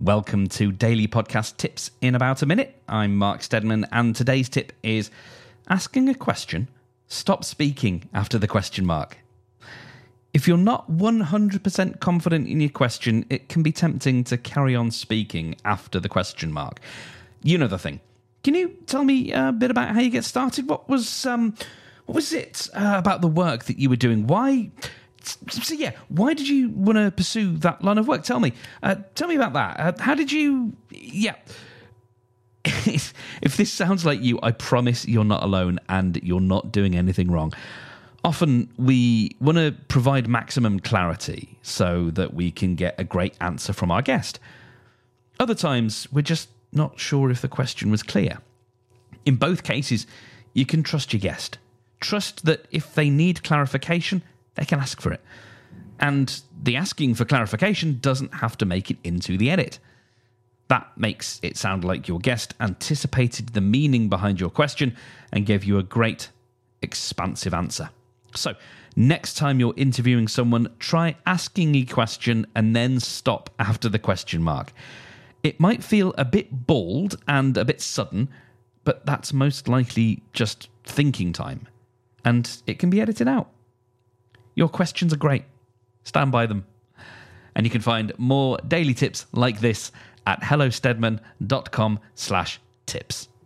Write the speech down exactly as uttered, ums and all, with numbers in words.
Welcome to Daily Podcast Tips in About a Minute. I'm Mark Steadman, and today's tip is asking a question, stop speaking after the question mark. If you're not one hundred percent confident in your question, it can be tempting to carry on speaking after the question mark. You know the thing. Can you tell me a bit about how you get started? What was um, what was it uh, about the work that you were doing? Why... So yeah, why did you want to pursue that line of work? Tell me. Uh, tell me about that. Uh, how did you... Yeah. If this sounds like you, I promise you're not alone and you're not doing anything wrong. Often we want to provide maximum clarity so that we can get a great answer from our guest. Other times, we're just not sure if the question was clear. In both cases, you can trust your guest. Trust that if they need clarification, they can ask for it. And the asking for clarification doesn't have to make it into the edit. That makes it sound like your guest anticipated the meaning behind your question and gave you a great, expansive answer. So, next time you're interviewing someone, try asking a question and then stop after the question mark. It might feel a bit bald and a bit sudden, but that's most likely just thinking time. And it can be edited out. Your questions are great. Stand by them. And you can find more daily tips like this at hellostedman.com slash tips.